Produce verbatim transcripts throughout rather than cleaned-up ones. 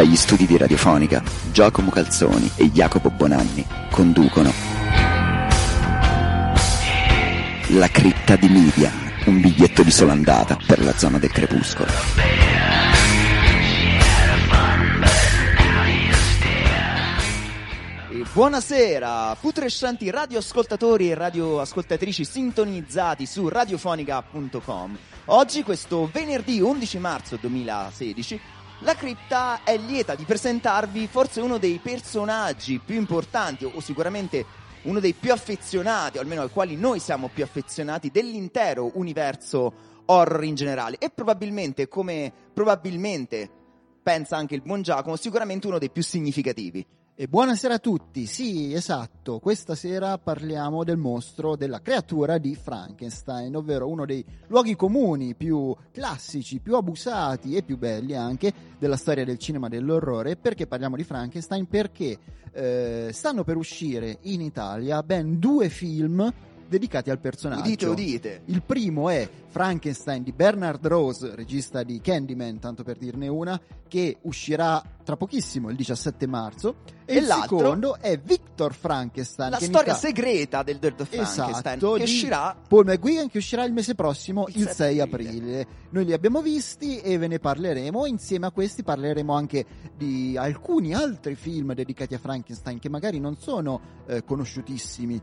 Dagli studi di Radiofonica, Giacomo Calzoni e Jacopo Bonanni conducono La cripta di Midian, un biglietto di sola andata per la zona del crepuscolo. E buonasera, putrescenti radioascoltatori e radioascoltatrici sintonizzati su radiofonica punto com. Oggi, questo venerdì undici marzo duemilasedici, la cripta è lieta di presentarvi forse uno dei personaggi più importanti, o sicuramente uno dei più affezionati, o almeno ai quali noi siamo più affezionati, dell'intero universo horror in generale. E probabilmente, come probabilmente pensa anche il buon Giacomo, sicuramente uno dei più significativi. E buonasera a tutti, sì, esatto, questa sera parliamo del mostro, della creatura di Frankenstein, ovvero uno dei luoghi comuni più classici, più abusati e più belli anche della storia del cinema dell'orrore. Perché parliamo di Frankenstein? Perché eh, stanno per uscire in Italia ben due film dedicati al personaggio. Udite, udite. Il primo è Frankenstein di Bernard Rose, regista di Candyman, tanto per dirne una, che uscirà tra pochissimo, il diciassette marzo. E, E il l'altro, secondo è Victor Frankenstein, La che in storia Ita- segreta del Dottor Frankenstein, esatto, che di uscirà Paul McGuigan, che uscirà il mese prossimo, Il il sette sei aprile. aprile. Noi li abbiamo visti e ve ne parleremo. Insieme a questi parleremo anche di alcuni altri film dedicati a Frankenstein che magari non sono eh, conosciutissimi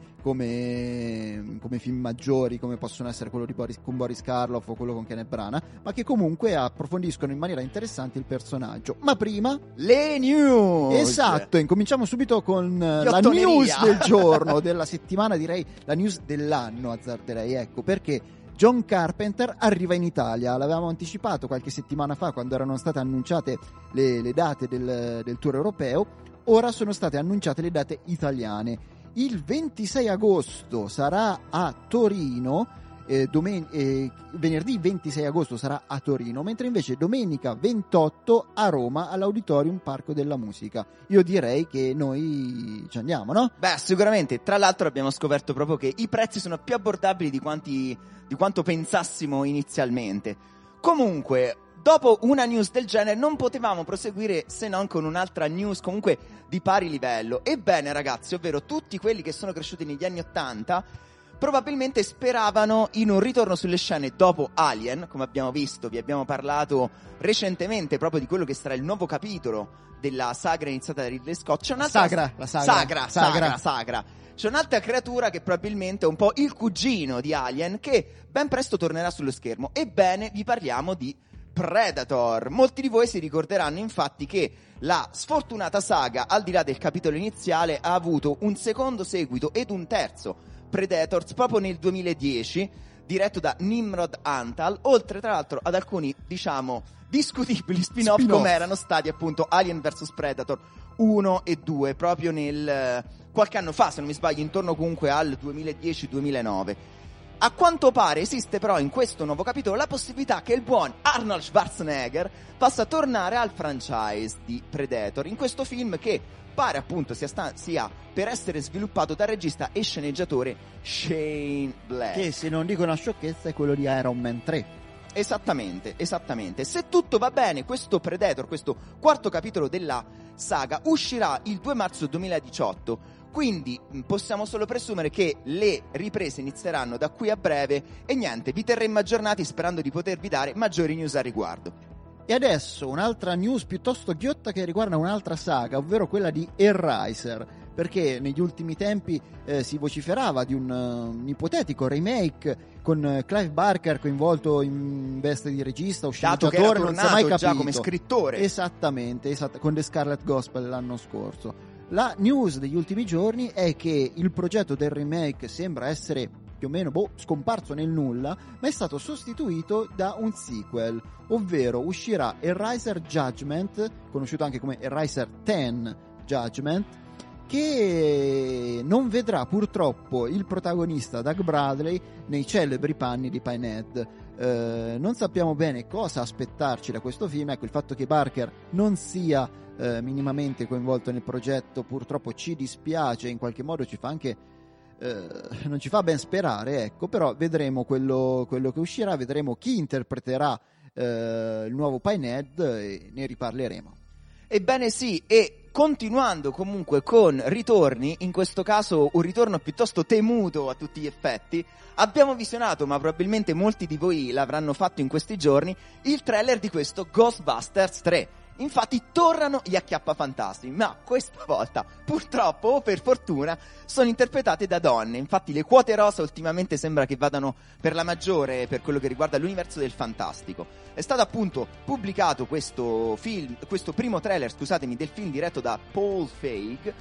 come, come film maggiori, come possono essere quello di Boris, con Boris Karloff o quello con Kenneth Branagh, ma che comunque approfondiscono in maniera interessante il personaggio. Ma prima le news. esatto, incominciamo subito con eh, la Chiottoneria. news del giorno, della settimana, direi la news dell'anno, azzarderei, ecco, perché John Carpenter arriva in Italia. L'avevamo anticipato qualche settimana fa quando erano state annunciate le, le date del, del tour europeo. Ora sono state annunciate le date italiane. Il ventisei agosto sarà a Torino, eh, domen- eh, venerdì ventisei agosto sarà a Torino, mentre invece domenica ventotto a Roma all'Auditorium Parco della Musica. Io direi che noi ci andiamo, no? Beh, sicuramente. Tra l'altro abbiamo scoperto proprio che i prezzi sono più abbordabili di quanti di quanto pensassimo inizialmente. Comunque, dopo una news del genere non potevamo proseguire se non con un'altra news comunque di pari livello. Ebbene, ragazzi, ovvero tutti quelli che sono cresciuti negli anni ottanta probabilmente speravano in un ritorno sulle scene dopo Alien. Come abbiamo visto, vi abbiamo parlato recentemente proprio di quello che sarà il nuovo capitolo della sagra iniziata da Ridley Scott. C'è un'altra Sagra, la sagra. sagra, Sagra. sagra, sagra. C'è un'altra creatura che probabilmente è un po' il cugino di Alien, che ben presto tornerà sullo schermo. Ebbene, vi parliamo di Predator. Molti di voi si ricorderanno infatti che la sfortunata saga, al di là del capitolo iniziale, ha avuto un secondo seguito ed un terzo, Predators, proprio nel duemiladieci, diretto da Nimrod Antal, oltre tra l'altro ad alcuni, diciamo, discutibili spin-off, Spin-off. come erano stati appunto Alien versus Predator uno e due, proprio nel qualche anno fa, se non mi sbaglio, intorno comunque al duemiladieci duemilanove. A quanto pare esiste però in questo nuovo capitolo la possibilità che il buon Arnold Schwarzenegger possa tornare al franchise di Predator, in questo film che pare appunto sia, sta- sia per essere sviluppato dal regista e sceneggiatore Shane Black. Che, se non dico una sciocchezza, è quello di Iron Man tre. Esattamente, esattamente. Se tutto va bene, questo Predator, questo quarto capitolo della saga, uscirà il due marzo duemiladiciotto. Quindi mh, possiamo solo presumere che le riprese inizieranno da qui a breve. E niente, vi terremo aggiornati sperando di potervi dare maggiori news a riguardo. E adesso un'altra news piuttosto ghiotta che riguarda un'altra saga, ovvero quella di Hellraiser, perché negli ultimi tempi eh, si vociferava di un, uh, un ipotetico remake con uh, Clive Barker coinvolto in veste di regista o Dato che sceneggiatore, era non si è mai tornato capito. già come scrittore. Esattamente, esatt- con The Scarlet Gospel l'anno scorso. La news degli ultimi giorni è che il progetto del remake sembra essere più o meno boh, scomparso nel nulla, ma è stato sostituito da un sequel, ovvero uscirà Hellraiser Judgment, conosciuto anche come Hellraiser dieci Judgment, che non vedrà purtroppo il protagonista Doug Bradley nei celebri panni di Pinhead. Eh, non sappiamo bene cosa aspettarci da questo film. Ecco, il fatto che Barker non sia eh, minimamente coinvolto nel progetto purtroppo ci dispiace, in qualche modo ci fa anche eh, non ci fa ben sperare, ecco, però vedremo quello, quello che uscirà, vedremo chi interpreterà eh, il nuovo Pinhead e ne riparleremo. Ebbene sì, e continuando comunque con ritorni, in questo caso un ritorno piuttosto temuto a tutti gli effetti, abbiamo visionato, ma probabilmente molti di voi l'avranno fatto in questi giorni, il trailer di questo Ghostbusters tre. Infatti tornano gli acchiappafantasmi, ma questa volta, purtroppo o per fortuna, sono interpretate da donne. Infatti le quote rosa ultimamente sembra che vadano per la maggiore per quello che riguarda l'universo del fantastico. È stato appunto pubblicato questo film, questo primo trailer, scusatemi, del film diretto da Paul Feig,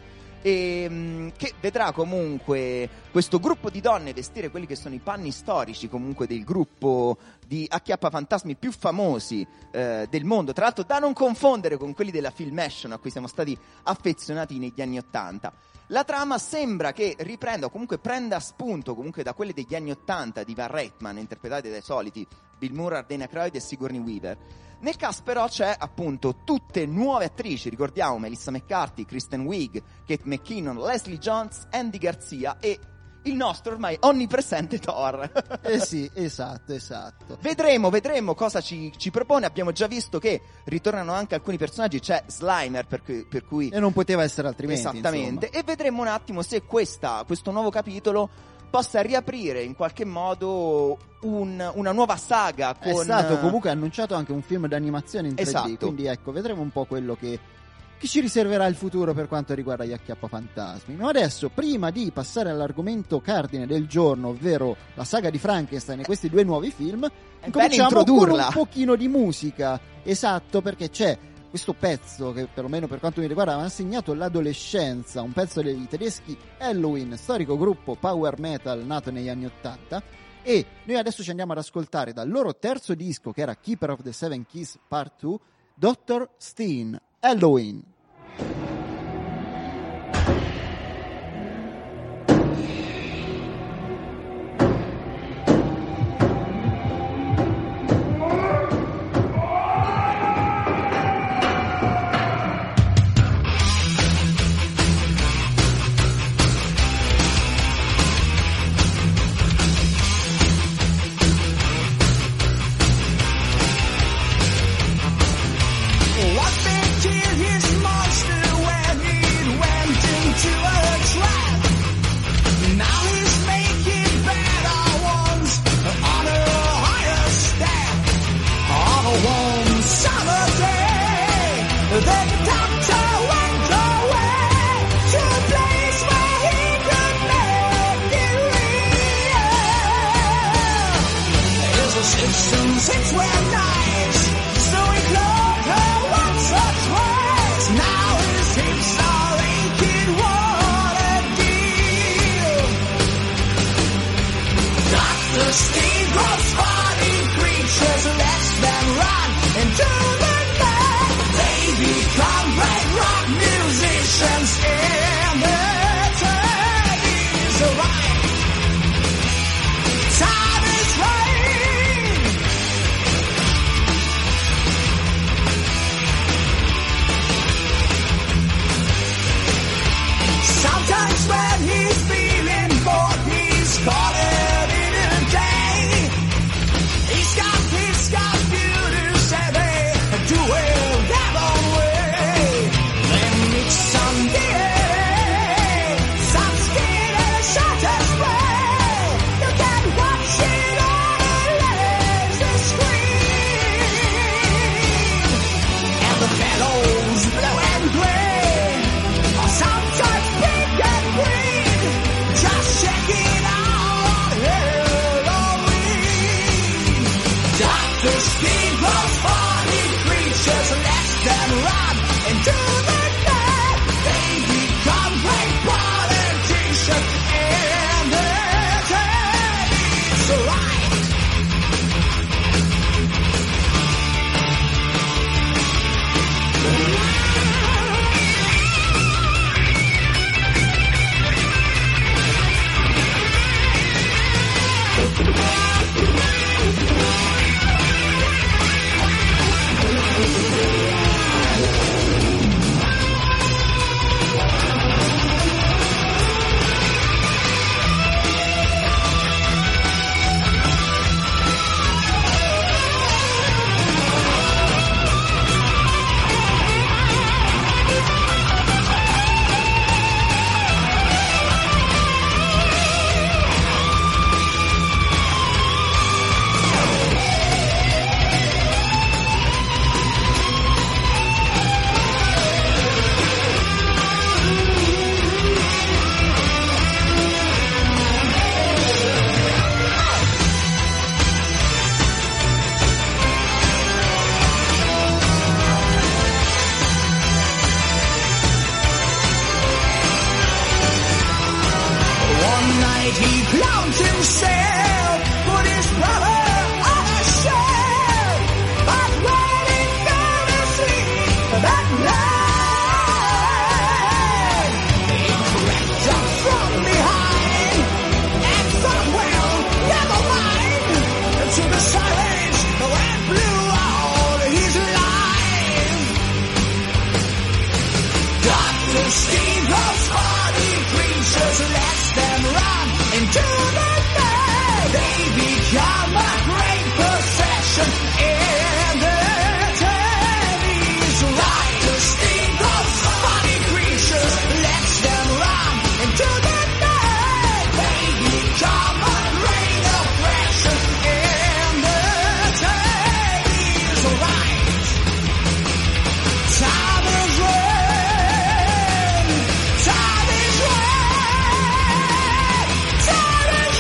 e, che vedrà comunque questo gruppo di donne vestire quelli che sono i panni storici comunque del gruppo di acchiappafantasmi più famosi eh, del mondo, tra l'altro da non confondere con quelli della Filmation a cui siamo stati affezionati negli anni Ottanta. La trama sembra che riprenda o comunque prenda spunto comunque da quelle degli anni Ottanta di Van Reitman, interpretate dai soliti Bill Murray, Dana Aykroyd e Sigourney Weaver. Nel cast però c'è appunto tutte nuove attrici, ricordiamo Melissa McCarthy, Kristen Wiig, Kate McKinnon, Leslie Jones, Andy Garcia e il nostro ormai onnipresente Thor. Eh sì, esatto, esatto. Vedremo, vedremo cosa ci, ci propone. Abbiamo già visto che ritornano anche alcuni personaggi, c'è Slimer per cui, per cui... E non poteva essere altrimenti. Esattamente, insomma. E vedremo un attimo se questa, questo nuovo capitolo possa riaprire in qualche modo un, una nuova saga. Con... È stato comunque annunciato anche un film d'animazione in tre D, esatto. Quindi ecco, vedremo un po' quello che, che ci riserverà il futuro per quanto riguarda gli acchiappafantasmi. Ma adesso, prima di passare all'argomento cardine del giorno, ovvero la saga di Frankenstein e questi due nuovi film, cominciamo con un pochino di musica. Esatto, perché c'è questo pezzo che perlomeno per quanto mi riguarda mi ha segnato l'adolescenza, un pezzo dei tedeschi Helloween, storico gruppo power metal nato negli anni ottanta, e noi adesso ci andiamo ad ascoltare dal loro terzo disco, che era Keeper of the Seven Keys Part due, doctor Steen, Helloween. Shut up! night he clowns himself, put his brother on a shelf. But when he fell asleep that night, he crept up from behind and thought, well, never mind, to the silence that blew out his life. Doctor Steve loves hardy creatures, lets them run into the night. They become a great possession in the tennis. Doctor Steve loves hardy creatures, lets them run into the night. They become a great oppression in the tennis. Right. Time is right. Time is right. Time is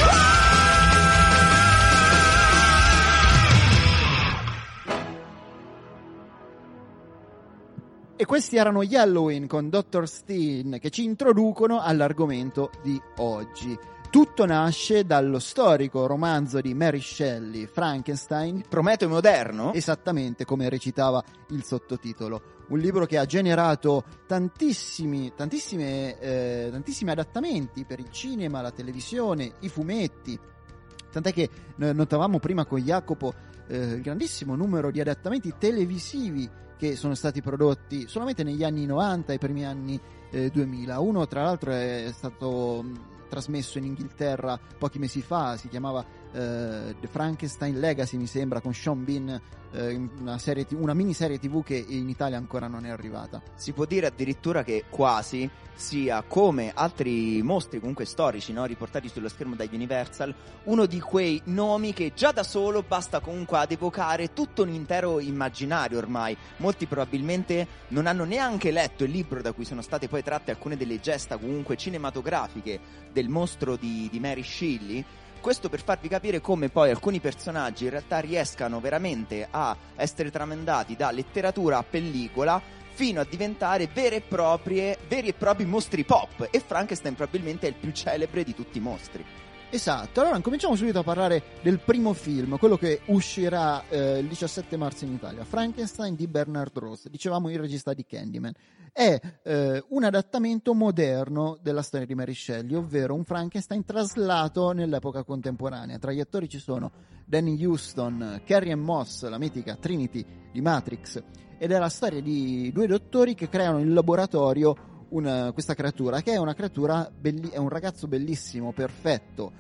E questi erano gli Halloween con doctor Steen, che ci introducono all'argomento di oggi. Tutto nasce dallo storico romanzo di Mary Shelley, Frankenstein, Prometeo moderno? esattamente come recitava il sottotitolo. Un libro che ha generato tantissimi, tantissime, eh, tantissimi adattamenti per il cinema, la televisione, i fumetti. Tant'è che eh, notavamo prima con Jacopo eh, il grandissimo numero di adattamenti televisivi che sono stati prodotti solamente negli anni novanta e i primi anni eh, duemila. Uno, tra l'altro, è stato mh, trasmesso in Inghilterra pochi mesi fa, si chiamava eh, The Frankenstein Legacy, mi sembra, con Sean Bean, eh, una, serie t- una miniserie tivù che in Italia ancora non è arrivata. Si può dire addirittura che quasi sia, come altri mostri comunque storici, no, riportati sullo schermo da Universal, uno di quei nomi che già da solo basta comunque ad evocare tutto un intero immaginario ormai. Molti probabilmente non hanno neanche letto il libro da cui sono state poi tratte alcune delle gesta comunque cinematografiche del mostro di, di Mary Shelley. Questo per farvi capire come poi alcuni personaggi in realtà riescano veramente a essere tramandati da letteratura a pellicola fino a diventare vere e proprie, veri e propri mostri pop, e Frankenstein probabilmente è il più celebre di tutti i mostri. Esatto, allora cominciamo subito a parlare del primo film, quello che uscirà eh, il diciassette marzo in Italia, Frankenstein di Bernard Ross, dicevamo il regista di Candyman. È eh, un adattamento moderno della storia di Mary Shelley, ovvero un Frankenstein traslato nell'epoca contemporanea. Tra gli attori ci sono Danny Huston, Carrie Ann Moss, la mitica Trinity di Matrix, ed è la storia di due dottori che creano in laboratorio Una, questa creatura che è una creatura belli- è un ragazzo bellissimo, perfetto,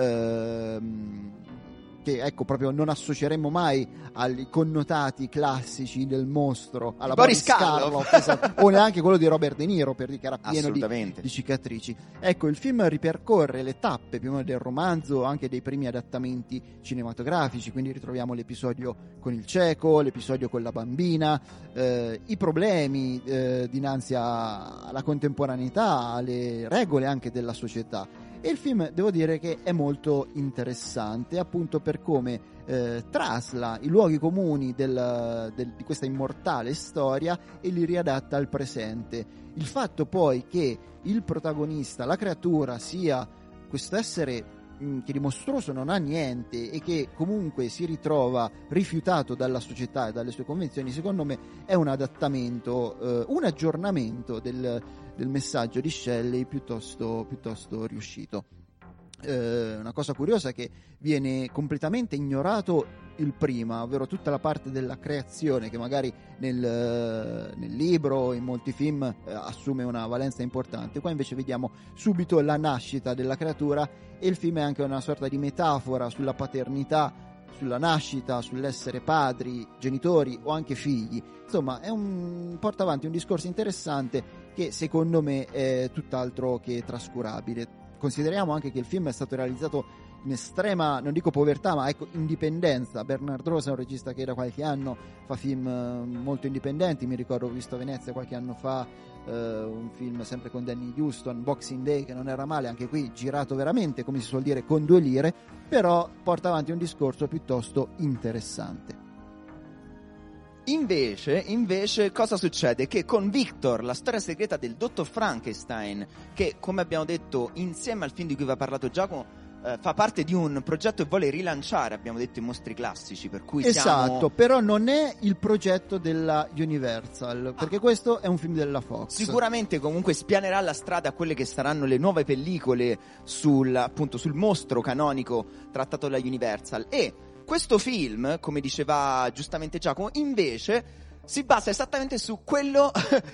ehm, che ecco proprio non associeremmo mai ai connotati classici del mostro, alla Boris Boris Karloff. Karloff, esatto, o neanche quello di Robert De Niro, per dire che era pieno di, Assolutamente. di cicatrici. Ecco, il film ripercorre le tappe più o meno del romanzo, anche dei primi adattamenti cinematografici, quindi ritroviamo l'episodio con il cieco, l'episodio con la bambina, eh, i problemi eh, dinanzi a- alla contemporaneità, alle regole anche della società. E il film, devo dire che è molto interessante, appunto per come eh, trasla i luoghi comuni del, del, di questa immortale storia e li riadatta al presente. Il fatto poi che il protagonista, la creatura, sia questo essere mh, che di mostruoso non ha niente e che comunque si ritrova rifiutato dalla società e dalle sue convenzioni, secondo me è un adattamento, eh, un aggiornamento del del messaggio di Shelley piuttosto, piuttosto riuscito. Eh, una cosa curiosa è che viene completamente ignorato il prima, ovvero tutta la parte della creazione che magari nel, nel libro, in molti film eh, assume una valenza importante. Qua invece vediamo subito la nascita della creatura, e il film è anche una sorta di metafora sulla paternità, sulla nascita, sull'essere padri, genitori o anche figli. Insomma, è un porta avanti un discorso interessante che secondo me è tutt'altro che trascurabile. Consideriamo anche che il film è stato realizzato in estrema, non dico povertà, ma ecco, indipendenza. Bernard Ross è un regista che da qualche anno fa film eh, molto indipendenti. Mi ricordo, ho visto a Venezia qualche anno fa eh, un film sempre con Danny Huston, Boxing Day, che non era male, anche qui girato veramente, come si suol dire, con due lire, però porta avanti un discorso piuttosto interessante. Invece, invece, cosa succede? Che con Victor, la storia segreta del dottor Frankenstein, che come abbiamo detto insieme al film di cui vi ha parlato Giacomo, eh, fa parte di un progetto che vuole rilanciare, abbiamo detto, i mostri classici, per cui Esatto, siamo... però non è il progetto della Universal, perché Ah. questo è un film della Fox. Sicuramente comunque spianerà la strada a quelle che saranno le nuove pellicole sul, appunto, sul mostro canonico trattato dalla Universal. E questo film, come diceva giustamente Giacomo, invece si basa esattamente su quello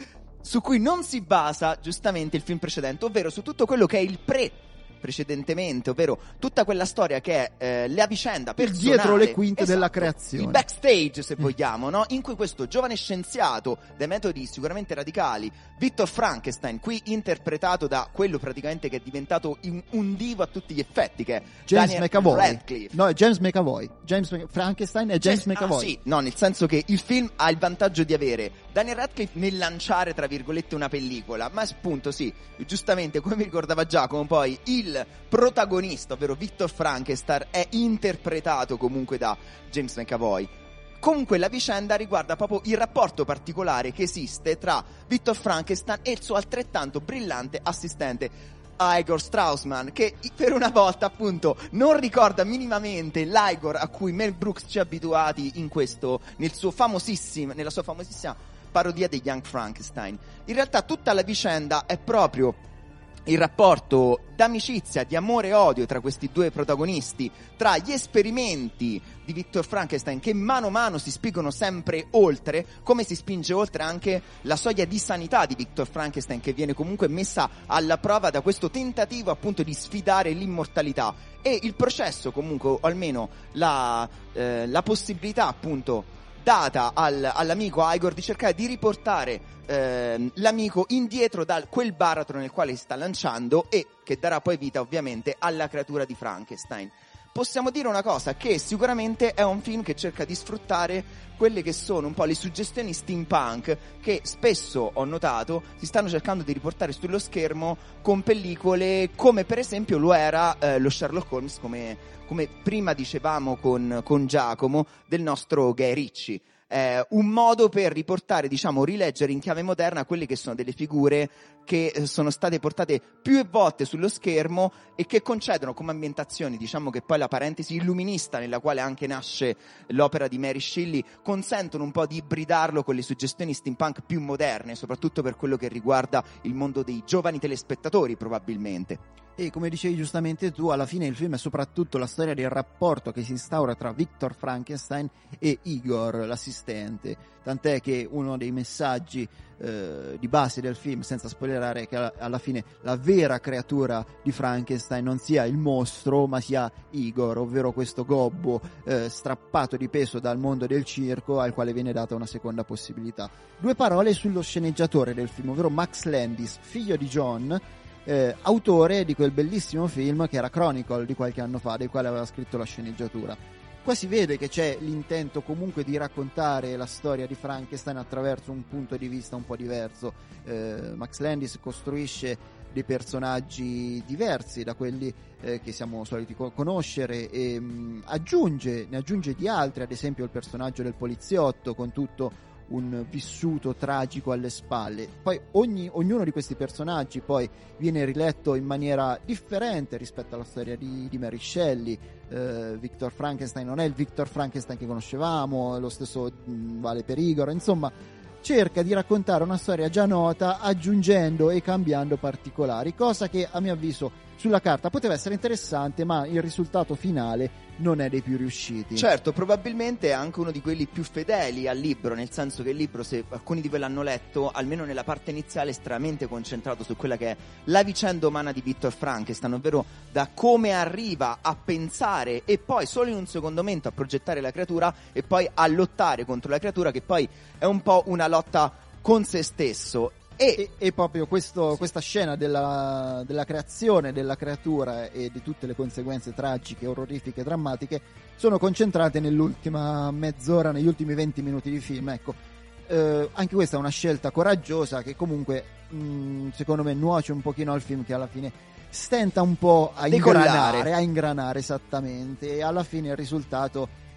su cui non si basa giustamente il film precedente, ovvero su tutto quello che è il pre precedentemente, ovvero tutta quella storia che è eh, la vicenda personale, dietro le quinte esatto, della creazione, il backstage se vogliamo, no? In cui questo giovane scienziato dai metodi sicuramente radicali, Victor Frankenstein, qui interpretato da quello praticamente che è diventato un, un divo a tutti gli effetti, che è James Daniel McAvoy. Radcliffe. No, è James McAvoy. James Mc- Frankenstein è James Cioè, McAvoy. ah, sì, no, nel senso che il film ha il vantaggio di avere Daniel Radcliffe nel lanciare, tra virgolette, una pellicola, ma appunto sì, giustamente, come mi ricordava Giacomo, poi il protagonista, ovvero Victor Frankenstein, è interpretato comunque da James McAvoy. Comunque la vicenda riguarda proprio il rapporto particolare che esiste tra Victor Frankenstein e il suo altrettanto brillante assistente Igor Straussman, che per una volta appunto non ricorda minimamente l'Igor a cui Mel Brooks ci ha abituati in questo, nel suo famosissimo, nella sua famosissima parodia di Young Frankenstein. In realtà tutta la vicenda è proprio il rapporto d'amicizia, di amore e odio tra questi due protagonisti, tra gli esperimenti di Victor Frankenstein che mano a mano si spingono sempre oltre, come si spinge oltre anche la soglia di sanità di Victor Frankenstein, che viene comunque messa alla prova da questo tentativo appunto di sfidare l'immortalità, e il processo comunque, o almeno la, eh, la possibilità appunto data al, all'amico Igor di cercare di riportare eh, l'amico indietro da quel baratro nel quale si sta lanciando, e che darà poi vita ovviamente alla creatura di Frankenstein. Possiamo dire una cosa, che sicuramente è un film che cerca di sfruttare quelle che sono un po' le suggestioni steampunk che spesso, ho notato, si stanno cercando di riportare sullo schermo con pellicole come per esempio lo era eh, lo Sherlock Holmes, come, come prima dicevamo con, con Giacomo, del nostro Guy Ritchie. Eh, un modo per riportare, diciamo, rileggere in chiave moderna quelle che sono delle figure che eh, sono state portate più volte sullo schermo e che concedono come ambientazioni, diciamo che poi la parentesi illuminista nella quale anche nasce l'opera di Mary Shelley, consentono un po' di ibridarlo con le suggestioni steampunk più moderne, soprattutto per quello che riguarda il mondo dei giovani telespettatori probabilmente. E come dicevi giustamente tu, alla fine il film è soprattutto la storia del rapporto che si instaura tra Victor Frankenstein e Igor, l'assistente. Tant'è che uno dei messaggi eh, di base del film, senza spoilerare, è che alla fine la vera creatura di Frankenstein non sia il mostro, ma sia Igor, ovvero questo gobbo eh, strappato di peso dal mondo del circo, al quale viene data una seconda possibilità. Due parole sullo sceneggiatore del film, ovvero Max Landis, figlio di John, Eh, autore di quel bellissimo film che era Chronicle di qualche anno fa, del quale aveva scritto la sceneggiatura. Qua si vede che c'è l'intento comunque di raccontare la storia di Frankenstein attraverso un punto di vista un po' diverso. eh, Max Landis costruisce dei personaggi diversi da quelli eh, che siamo soliti co- conoscere e mh, aggiunge, ne aggiunge di altri, ad esempio il personaggio del poliziotto con tutto un vissuto tragico alle spalle. Poi ogni, ognuno di questi personaggi poi viene riletto in maniera differente rispetto alla storia di, di Mary Shelley. eh, Victor Frankenstein non è il Victor Frankenstein che conoscevamo, lo stesso mh, vale per Igor. Insomma, cerca di raccontare una storia già nota aggiungendo e cambiando particolari, cosa che a mio avviso sulla carta poteva essere interessante, ma il risultato finale non è dei più riusciti. Certo, probabilmente è anche uno di quelli più fedeli al libro, nel senso che il libro, se alcuni di voi l'hanno letto, almeno nella parte iniziale è estremamente concentrato su quella che è la vicenda umana di Victor Frankenstein, ovvero da come arriva a pensare e poi solo in un secondo momento a progettare la creatura e poi a lottare contro la creatura, che poi è un po' una lotta con se stesso. E, e, e proprio questo, questa scena della, della creazione della creatura e di tutte le conseguenze tragiche, orrorifiche, drammatiche sono concentrate nell'ultima mezz'ora, negli ultimi venti minuti di film. Ecco, eh, anche questa è una scelta coraggiosa che comunque mh, secondo me nuoce un pochino al film, che alla fine stenta un po' a Decollare. ingranare, a ingranare esattamente, e alla fine il risultato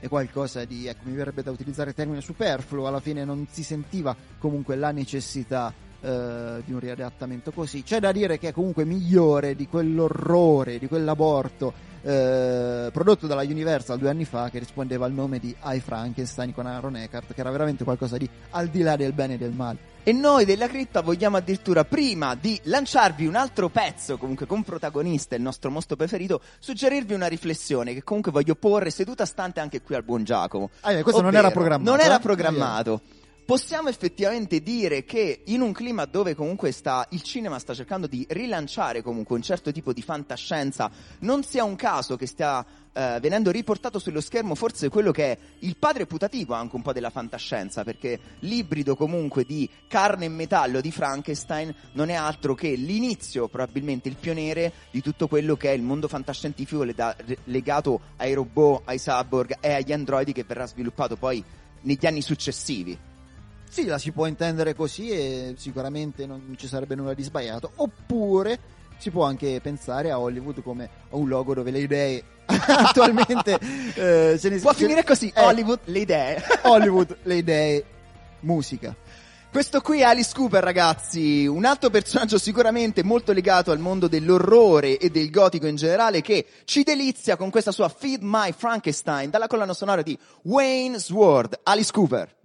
è qualcosa di, ecco, mi verrebbe da utilizzare il termine superfluo, alla fine non si sentiva comunque la necessità eh, di un riadattamento così. C'è da dire che è comunque migliore di quell'orrore, di quell'aborto eh, prodotto dalla Universal due anni fa, che rispondeva al nome di I Frankenstein con Aaron Eckhart, che era veramente qualcosa di al di là del bene e del male. E noi della cripta vogliamo addirittura, prima di lanciarvi un altro pezzo, comunque con protagonista il nostro mostro preferito, suggerirvi una riflessione che comunque voglio porre seduta stante anche qui al buon Giacomo. Ah, eh, questo Ovvero, non era programmato. Non era eh? programmato. Possiamo effettivamente dire che in un clima dove comunque sta il cinema sta cercando di rilanciare comunque un certo tipo di fantascienza, non sia un caso che stia eh, venendo riportato sullo schermo forse quello che è il padre putativo anche un po' della fantascienza, perché l'ibrido comunque di carne e metallo di Frankenstein non è altro che l'inizio, probabilmente il pioniere di tutto quello che è il mondo fantascientifico lega- legato ai robot, ai cyborg e agli androidi, che verrà sviluppato poi negli anni successivi. Sì, la si può intendere così e sicuramente non ci sarebbe nulla di sbagliato. Oppure si può anche pensare a Hollywood come a un luogo dove le idee attualmente eh, se ne Può se- finire così, eh, Hollywood, le idee. Hollywood, le idee, musica. Questo qui è Alice Cooper, ragazzi, un altro personaggio sicuramente molto legato al mondo dell'orrore e del gotico in generale, che ci delizia con questa sua Feed My Frankenstein dalla colonna sonora di Wayne Sword. Alice Cooper.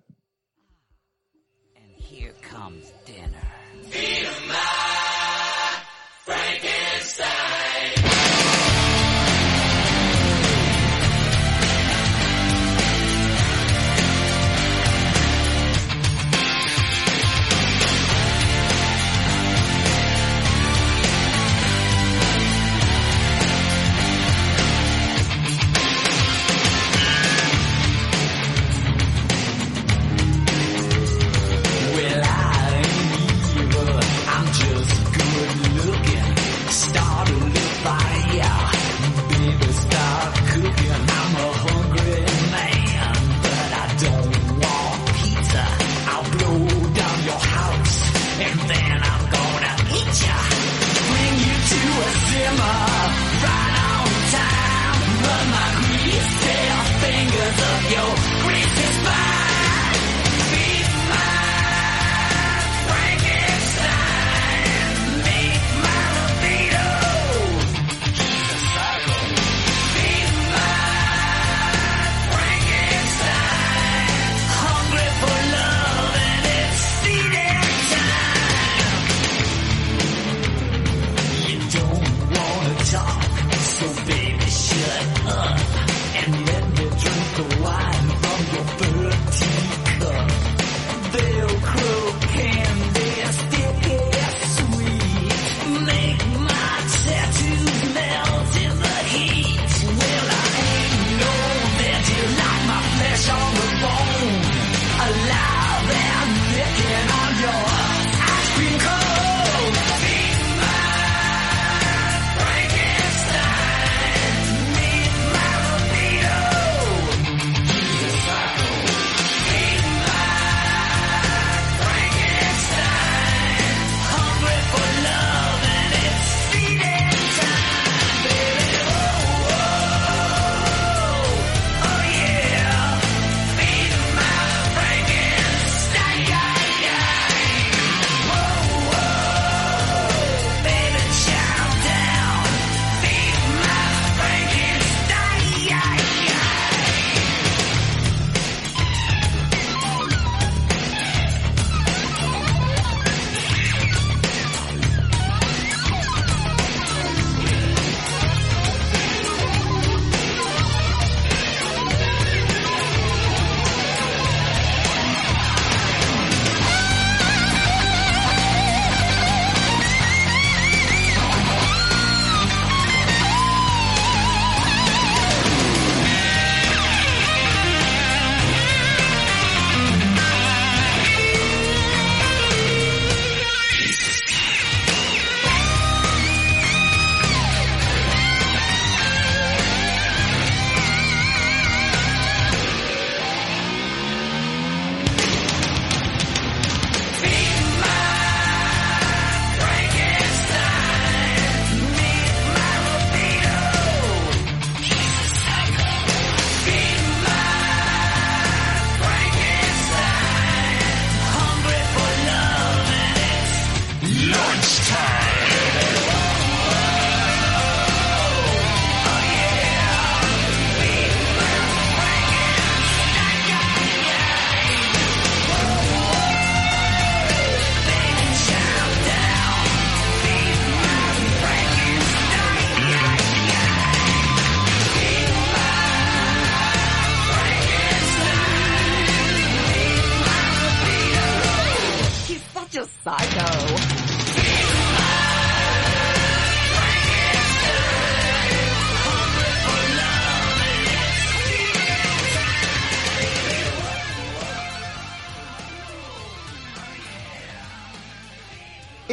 Here comes dinner. Well, I ain't evil, I'm just good looking. Start a little fire, baby, start cooking. I'm a hungry man, but I don't want pizza. I'll blow down your house, and then I'm gonna eat ya. Bring you to a simmer, right on time. Run my grease tail fingers up your greasy spine. So baby, shut up and let me drink the wine.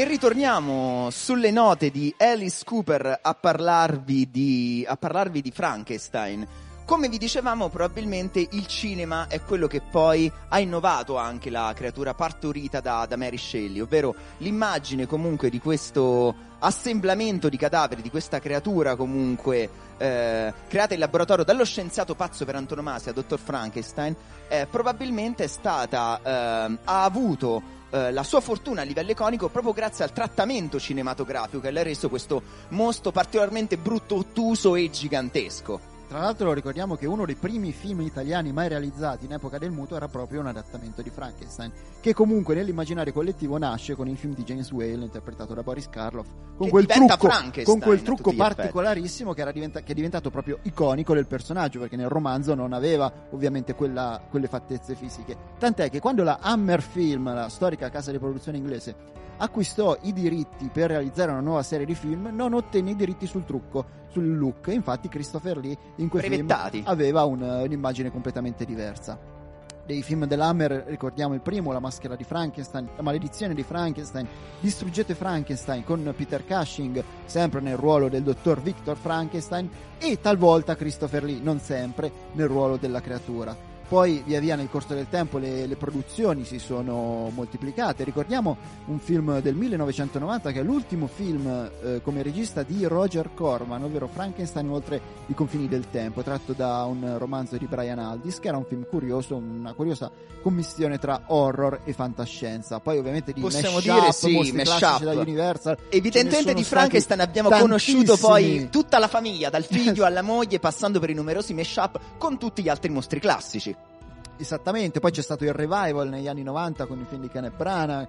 ritorniamo sulle note di Alice Cooper a parlarvi di, a parlarvi di Frankenstein. Come vi dicevamo, probabilmente il cinema è quello che poi ha innovato anche la creatura partorita da, da Mary Shelley, ovvero l'immagine comunque di questo assemblamento di cadaveri, di questa creatura comunque eh, creata in laboratorio dallo scienziato pazzo per antonomasia, dottor Frankenstein, eh, probabilmente è stata, eh, ha avuto eh, la sua fortuna a livello iconico proprio grazie al trattamento cinematografico che l'ha reso questo mostro particolarmente brutto, ottuso e gigantesco. Tra l'altro ricordiamo che uno dei primi film italiani mai realizzati in epoca del muto era proprio un adattamento di Frankenstein, che comunque nell'immaginario collettivo nasce con il film di James Whale interpretato da Boris Karloff, con Che quel diventa trucco, Frankenstein con quel a trucco tutti gli effetti. particolarissimo che, era diventa- che è diventato proprio iconico del personaggio, perché nel romanzo non aveva ovviamente quella, quelle fattezze fisiche. Tant'è che quando la Hammer Film, la storica casa di produzione inglese, acquistò i diritti per realizzare una nuova serie di film, non ottenne i diritti sul trucco, sul look. Infatti Christopher Lee in quel Brevettati. film aveva un, un'immagine completamente diversa. Dei film dell'Hammer ricordiamo il primo, La maschera di Frankenstein, La maledizione di Frankenstein, Distruggete Frankenstein con Peter Cushing sempre nel ruolo del dottor Victor Frankenstein e talvolta Christopher Lee, non sempre, nel ruolo della creatura. Poi via via nel corso del tempo le, le produzioni si sono moltiplicate. Ricordiamo un film del millenovecentonovanta che è l'ultimo film eh, come regista di Roger Corman, ovvero Frankenstein oltre i confini del tempo, tratto da un romanzo di Brian Aldiss, che era un film curioso, una curiosa commistione tra horror e fantascienza. Poi ovviamente di Possiamo mashup, dire sì, mostri mashup. classici da Universal. Evidentemente Ce ne di sono Frankenstein stati abbiamo conosciuto poi tantissimi. tutta la famiglia, dal figlio alla moglie, passando per i numerosi mashup con tutti gli altri mostri classici. Esattamente, poi c'è stato il revival negli anni novanta con il film di Kenneth Branagh,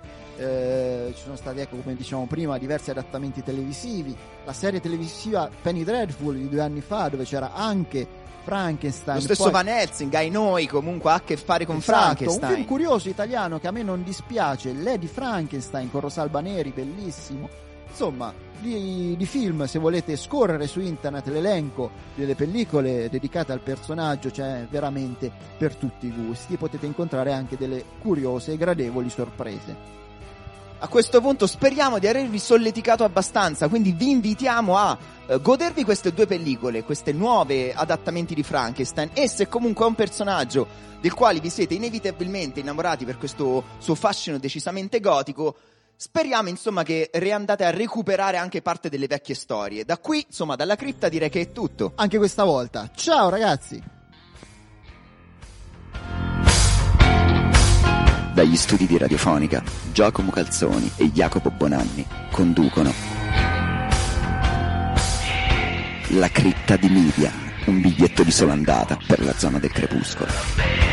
eh, ci sono stati, ecco, come dicevamo prima, diversi adattamenti televisivi, la serie televisiva Penny Dreadful di due anni fa dove c'era anche Frankenstein. Lo stesso poi... Van Helsing, ai noi comunque ha a che fare con Esatto, Frankenstein. un film curioso italiano che a me non dispiace, Lady Frankenstein con Rosalba Neri, bellissimo. Insomma, di, di film, se volete scorrere su internet l'elenco delle pellicole dedicate al personaggio, c'è veramente per tutti i gusti, e potete incontrare anche delle curiose e gradevoli sorprese. A questo punto speriamo di avervi solleticato abbastanza, quindi vi invitiamo a eh, godervi queste due pellicole, queste nuove adattamenti di Frankenstein, e se comunque è un personaggio del quale vi siete inevitabilmente innamorati per questo suo fascino decisamente gotico, speriamo insomma che riandate a recuperare anche parte delle vecchie storie. Da qui, insomma, dalla cripta direi che è tutto. Anche questa volta. Ciao ragazzi! Dagli studi di Radiofonica, Giacomo Calzoni e Jacopo Bonanni conducono La cripta di Midia, un biglietto di sola andata per la zona del crepuscolo.